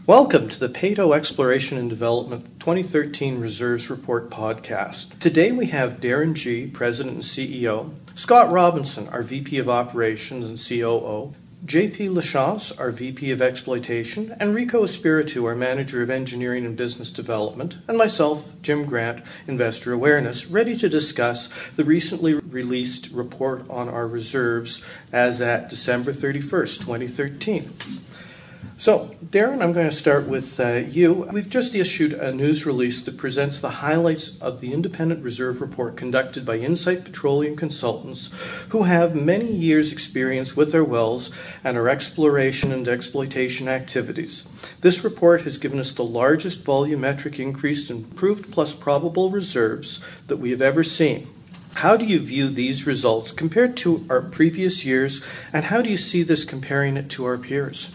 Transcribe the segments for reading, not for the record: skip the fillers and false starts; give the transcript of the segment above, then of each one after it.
Welcome to the Peyto Exploration and Development 2013 Reserves Report podcast. Today we have Darren Gee, President and CEO, Scott Robinson, our VP of Operations and COO, JP Lachance, our VP of Exploitation, and Rico Espiritu, our Manager of Engineering and Business Development, and myself, Jim Grant, Investor Awareness, ready to discuss the recently released report on our reserves as at December 31st, 2013. So, Darren, I'm going to start with you. We've just issued a news release that presents the highlights of the independent reserve report conducted by Insight Petroleum Consultants, who have many years' experience with our wells and our exploration and exploitation activities. This report has given us the largest volumetric increase in proved plus probable reserves that we have ever seen. How do you view these results compared to our previous years, and how do you see this comparing it to our peers?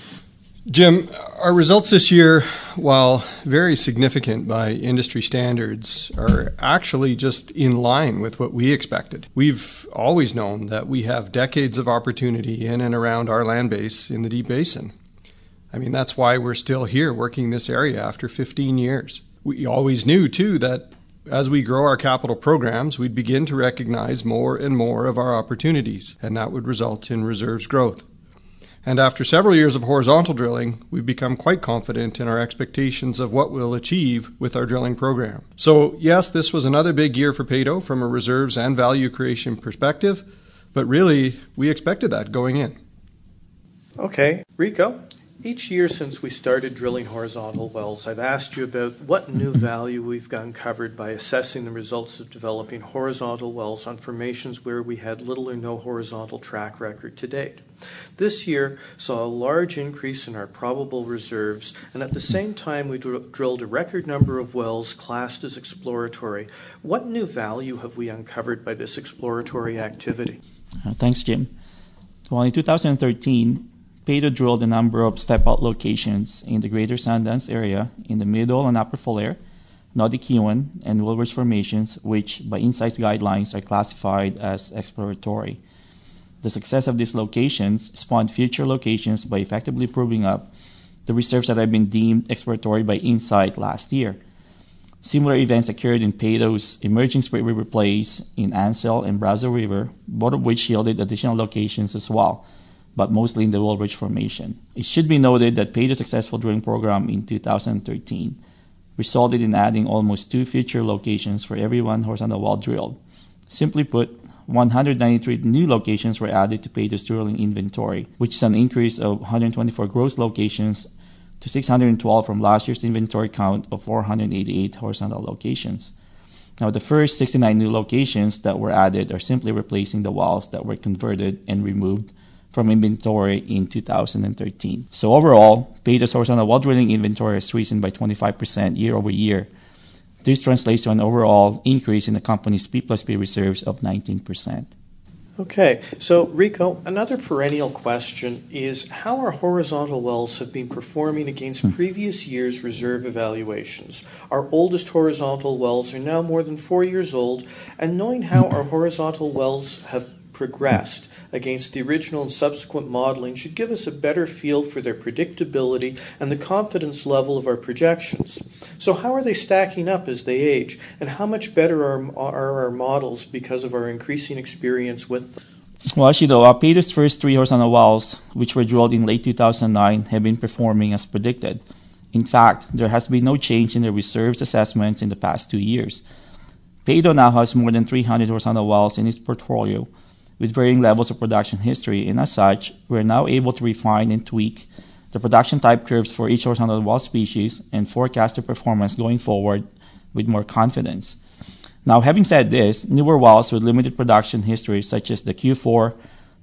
Jim, our results this year, while very significant by industry standards, are actually just in line with what we expected. We've always known that we have decades of opportunity in and around our land base in the Deep Basin. I mean, that's why we're still here working this area after 15 years. We always knew, too, that as we grow our capital programs, we'd begin to recognize more and more of our opportunities, and that would result in reserves growth. And after several years of horizontal drilling, we've become quite confident in our expectations of what we'll achieve with our drilling program. So yes, this was another big year for Peyto from a reserves and value creation perspective, but really, we expected that going in. Okay, Rico, each year since we started drilling horizontal wells, I've asked you about what new value we've uncovered by assessing the results of developing horizontal wells on formations where we had little or no horizontal track record to date. This year saw a large increase in our probable reserves, and at the same time we drilled a record number of wells classed as exploratory. What new value have we uncovered by this exploratory activity? Thanks, Jim. Well, in 2013, Peyto drilled a number of step-out locations in the Greater Sundance area in the Middle and Upper Falher, Notikewin, and Wilrich formations, which by Insight's guidelines are classified as exploratory. The success of these locations spawned future locations by effectively proving up the reserves that had been deemed exploratory by Insight last year. Similar events occurred in Peyto's emerging Spirit River plays in Ansell and Brazeau River, both of which yielded additional locations as well, but mostly in the Wilrich formation. It should be noted that Peyto's successful drilling program in 2013 resulted in adding almost 2 future locations for every 1 horizontal well drilled. Simply put, 193 new locations were added to Peyto's drilling inventory, which is an increase of 124 gross locations to 612 from last year's inventory count of 488 horizontal locations. Now, the first 69 new locations that were added are simply replacing the wells that were converted and removed from inventory in 2013. So overall, Peyto's horizontal well drilling inventory has risen by 25% year over year. This translates to an overall increase in the company's P plus P reserves of 19%. Okay, so Rico, another perennial question is how our horizontal wells have been performing against previous year's reserve evaluations. Our oldest horizontal wells are now more than 4 years old, and knowing how our horizontal wells have progressed against the original and subsequent modeling should give us a better feel for their predictability and the confidence level of our projections. So how are they stacking up as they age, and how much better are our models because of our increasing experience with them? Well, as you know, Peyto's first 3 horizontal wells, which were drilled in late 2009, have been performing as predicted. In fact, there has been no change in the reserves assessments in the past 2 years. Peyto now has more than 300 horizontal wells in its portfolio, with varying levels of production history, and as such, we are now able to refine and tweak the production type curves for each horizontal well species and forecast their performance going forward with more confidence. Now, having said this, newer wells with limited production history, such as the Q4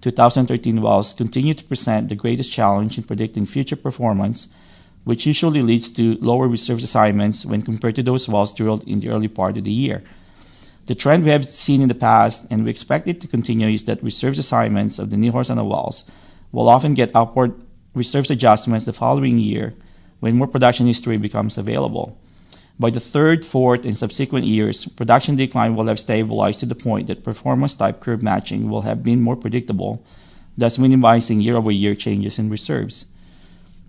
2013 wells, continue to present the greatest challenge in predicting future performance, which usually leads to lower reserves assignments when compared to those wells drilled in the early part of the year. The trend we have seen in the past, and we expect it to continue, is that reserves assignments of the new horizontal wells will often get upward reserves adjustments the following year when more production history becomes available. By the 3rd, 4th, and subsequent years, production decline will have stabilized to the point that performance type curve matching will have been more predictable, thus minimizing year-over-year changes in reserves.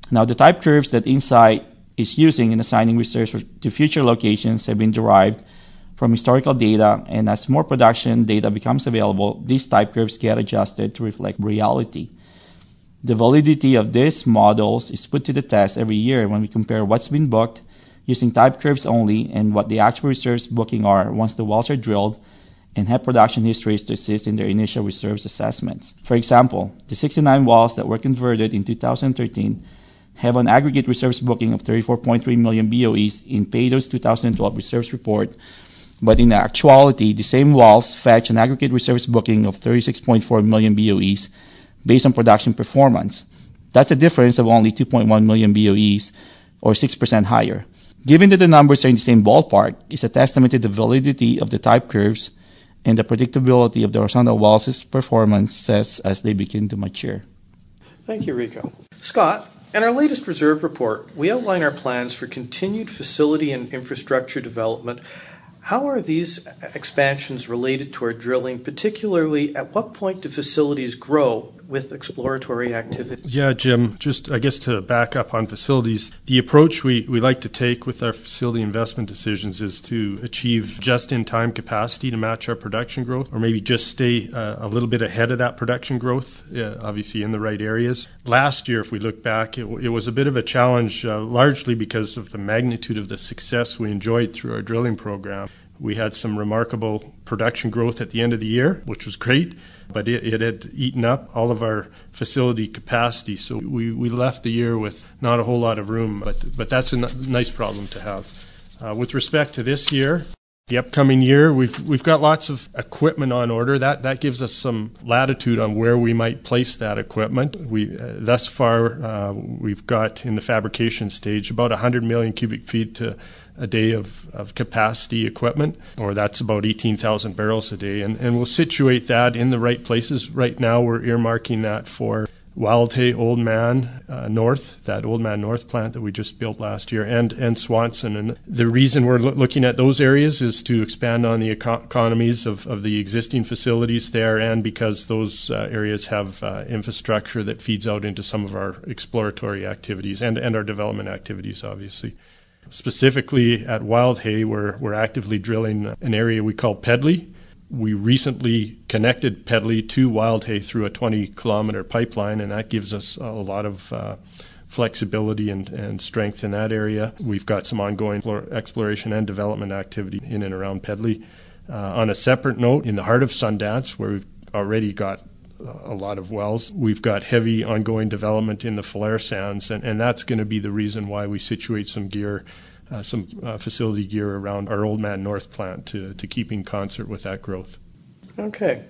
Now, the type curves that Insight is using in assigning reserves to future locations have been derived from historical data, and as more production data becomes available, these type curves get adjusted to reflect reality. The validity of these models is put to the test every year when we compare what's been booked using type curves only and what the actual reserves booking are once the wells are drilled, and have production histories to assist in their initial reserves assessments. For example, the 69 wells that were converted in 2013 have an aggregate reserves booking of 34.3 million BOEs in Peyto's 2012 reserves report, but in actuality, the same wells fetch an aggregate reserves booking of 36.4 million BOEs based on production performance. That's a difference of only 2.1 million BOEs, or 6% higher. Given that the numbers are in the same ballpark, it's a testament to the validity of the type curves and the predictability of the horizontal wells' performances as they begin to mature. Thank you, Rico. Scott, in our latest reserve report, we outline our plans for continued facility and infrastructure development. How are these expansions related to our drilling, particularly at what point do facilities grow with exploratory activity? Yeah, Jim, just I guess to back up on facilities, the approach we like to take with our facility investment decisions is to achieve just-in-time capacity to match our production growth, or maybe just stay a little bit ahead of that production growth, obviously in the right areas. Last year, if we look back, it was a bit of a challenge, largely because of the magnitude of the success we enjoyed through our drilling program. We had some remarkable production growth at the end of the year, which was great, but it had eaten up all of our facility capacity. So we left the year with not a whole lot of room, but that's a nice problem to have. With respect to this year, the upcoming year, we've got lots of equipment on order. That gives us some latitude on where we might place that equipment. Thus far, we've got in the fabrication stage about 100 million cubic feet to a day of capacity equipment, or that's about 18,000 barrels a day. And we'll situate that in the right places. Right now, we're earmarking that for Wildhay, Oldman North, that Oldman North plant that we just built last year, and Swanson. And the reason we're looking at those areas is to expand on the economies of the existing facilities there, and because those areas have infrastructure that feeds out into some of our exploratory activities and our development activities, obviously. Specifically at Wildhay, we're actively drilling an area we call Pedley. We recently connected Pedley to Wildhay through a 20-kilometer pipeline, and that gives us a lot of flexibility and strength in that area. We've got some ongoing exploration and development activity in and around Pedley. On a separate note, in the heart of Sundance, where we've already got a lot of wells, we've got heavy ongoing development in the Falher Sands, and that's going to be the reason why we situate some gear, some facility gear around our Oldman North plant to keep in concert with that growth. Okay.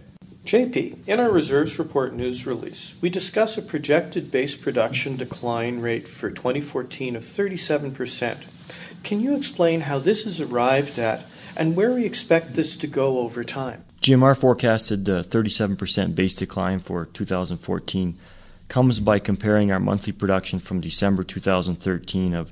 JP, in our reserves report news release, we discuss a projected base production decline rate for 2014 of 37%. Can you explain how this is arrived at and where we expect this to go over time? Jim, our forecasted 37% base decline for 2014 comes by comparing our monthly production from December 2013 of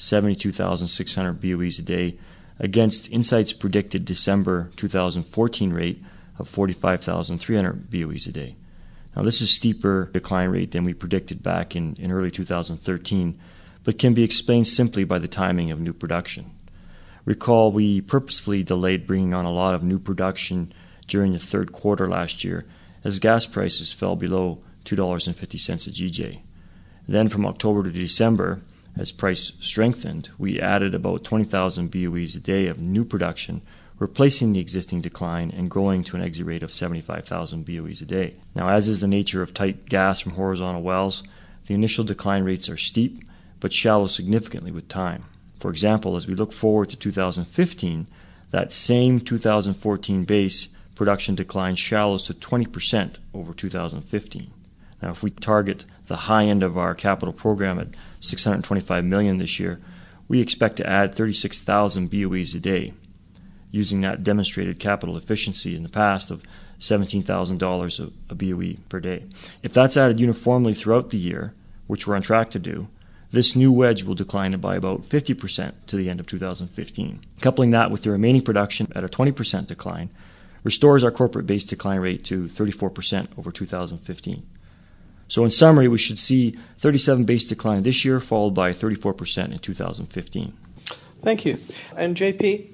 72,600 BOEs a day against Insight's predicted December 2014 rate of 45,300 BOEs a day. Now, this is a steeper decline rate than we predicted back in early 2013, but can be explained simply by the timing of new production. Recall, we purposefully delayed bringing on a lot of new production during the third quarter last year as gas prices fell below $2.50 a GJ. Then from October to December, as price strengthened, we added about 20,000 BOEs a day of new production, replacing the existing decline and growing to an exit rate of 75,000 BOEs a day. Now, as is the nature of tight gas from horizontal wells, the initial decline rates are steep but shallow significantly with time. For example, as we look forward to 2015, that same 2014 base production decline shallows to 20% over 2015. Now, if we target the high end of our capital program at $625 million this year, we expect to add 36,000 BOEs a day, using that demonstrated capital efficiency in the past of $17,000 a BOE per day. If that's added uniformly throughout the year, which we're on track to do, this new wedge will decline by about 50% to the end of 2015. Coupling that with the remaining production at a 20% decline restores our corporate base decline rate to 34% over 2015. So in summary, we should see 37 base decline this year, followed by 34% in 2015. Thank you. And JP,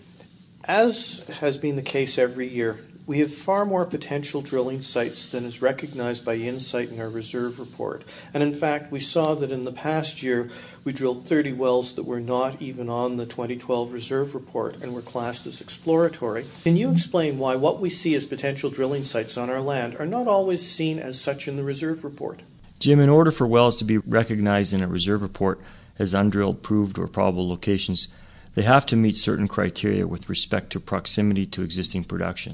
as has been the case every year, we have far more potential drilling sites than is recognized by Insight in our reserve report. And in fact, we saw that in the past year, we drilled 30 wells that were not even on the 2012 reserve report and were classed as exploratory. Can you explain why what we see as potential drilling sites on our land are not always seen as such in the reserve report? Jim, in order for wells to be recognized in a reserve report as undrilled, proved, or probable locations, they have to meet certain criteria with respect to proximity to existing production.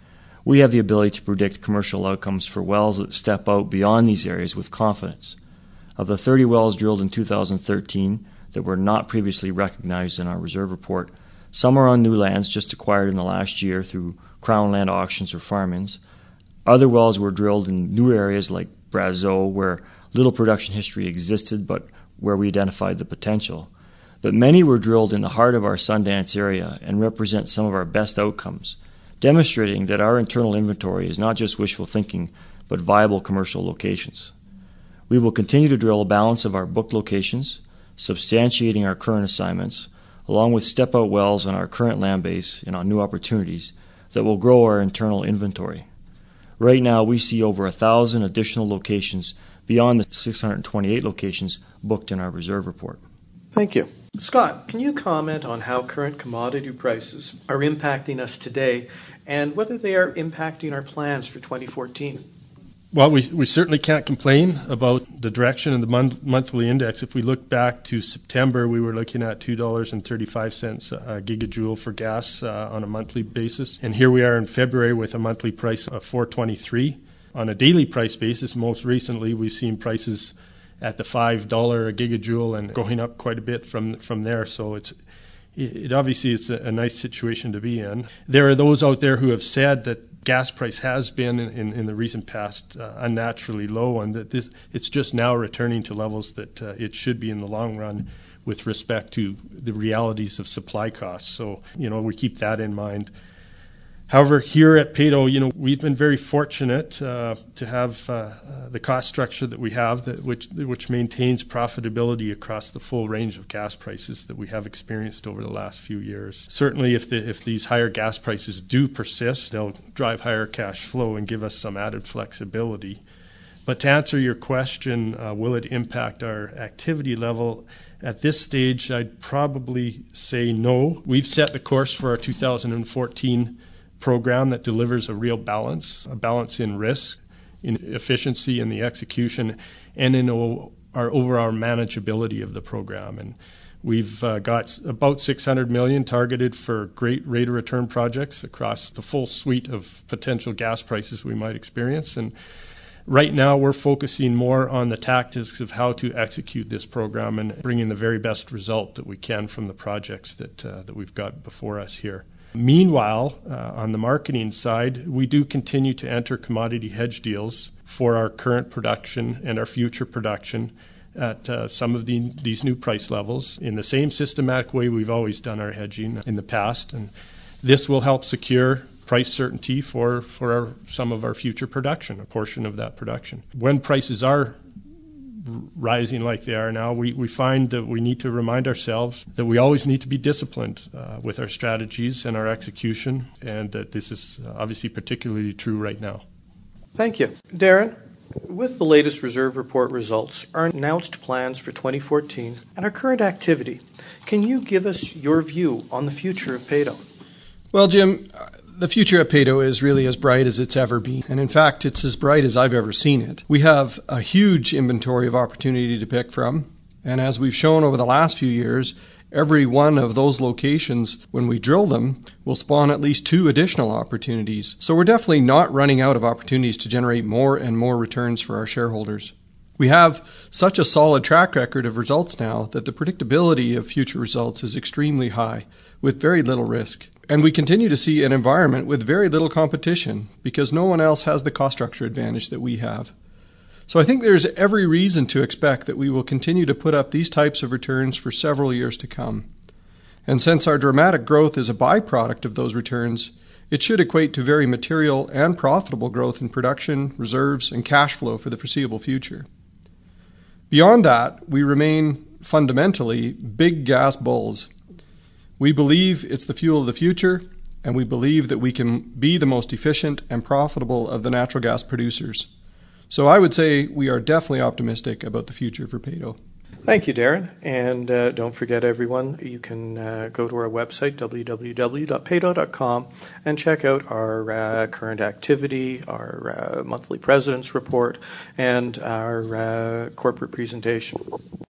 We have the ability to predict commercial outcomes for wells that step out beyond these areas with confidence. Of the 30 wells drilled in 2013 that were not previously recognized in our reserve report, some are on new lands just acquired in the last year through Crown land auctions or farm-ins. Other wells were drilled in new areas like Brazeau, where little production history existed but where we identified the potential. But many were drilled in the heart of our Sundance area and represent some of our best outcomes, demonstrating that our internal inventory is not just wishful thinking, but viable commercial locations. We will continue to drill a balance of our booked locations, substantiating our current assignments, along with step-out wells on our current land base and on new opportunities that will grow our internal inventory. Right now, we see over 1,000 additional locations beyond the 628 locations booked in our reserve report. Thank you. Scott, can you comment on how current commodity prices are impacting us today and whether they are impacting our plans for 2014? Well, we certainly can't complain about the direction of the monthly index. If we look back to September, we were looking at $2.35 a gigajoule for gas on a monthly basis. And here we are in February with a monthly price of $4.23. On a daily price basis, most recently, we've seen prices at the $5 a gigajoule and going up quite a bit from there. So it obviously is a nice situation to be in. There are those out there who have said that gas price has been in the recent past unnaturally low, and that it's just now returning to levels that it should be in the long run with respect to the realities of supply costs. So, we keep that in mind. However, here at Peyto, we've been very fortunate to have the cost structure that we have, which maintains profitability across the full range of gas prices that we have experienced over the last few years. Certainly, if these higher gas prices do persist, they'll drive higher cash flow and give us some added flexibility. But to answer your question, will it impact our activity level? At this stage, I'd probably say no. We've set the course for our 2014 program that delivers a real balance, a balance in risk, in efficiency in the execution, and in our overall manageability of the program. And we've got about $600 million targeted for great rate of return projects across the full suite of potential gas prices we might experience. And right now, we're focusing more on the tactics of how to execute this program and bring in the very best result that we can from the projects that we've got before us here. Meanwhile, on the marketing side, we do continue to enter commodity hedge deals for our current production and our future production at some of these new price levels in the same systematic way we've always done our hedging in the past. And this will help secure price certainty for some of our future production, a portion of that production. When prices are rising like they are now, we find that we need to remind ourselves that we always need to be disciplined with our strategies and our execution, and that this is obviously particularly true right now. Thank you. Darren, with the latest reserve report results, our announced plans for 2014, and our current activity, can you give us your view on the future of Peyto? Well, Jim, the future at Peyto is really as bright as it's ever been. And in fact, it's as bright as I've ever seen it. We have a huge inventory of opportunity to pick from. And as we've shown over the last few years, every one of those locations, when we drill them, will spawn at least 2 additional opportunities. So we're definitely not running out of opportunities to generate more and more returns for our shareholders. We have such a solid track record of results now that the predictability of future results is extremely high, with very little risk. And we continue to see an environment with very little competition because no one else has the cost structure advantage that we have. So I think there's every reason to expect that we will continue to put up these types of returns for several years to come. And since our dramatic growth is a byproduct of those returns, it should equate to very material and profitable growth in production, reserves, and cash flow for the foreseeable future. Beyond that, we remain fundamentally big gas bulls. We believe it's the fuel of the future, and we believe that we can be the most efficient and profitable of the natural gas producers. So I would say we are definitely optimistic about the future for Peyto. Thank you, Darren. And don't forget, everyone, you can go to our website, www.peyto.com, and check out our current activity, our monthly president's report, and our corporate presentation.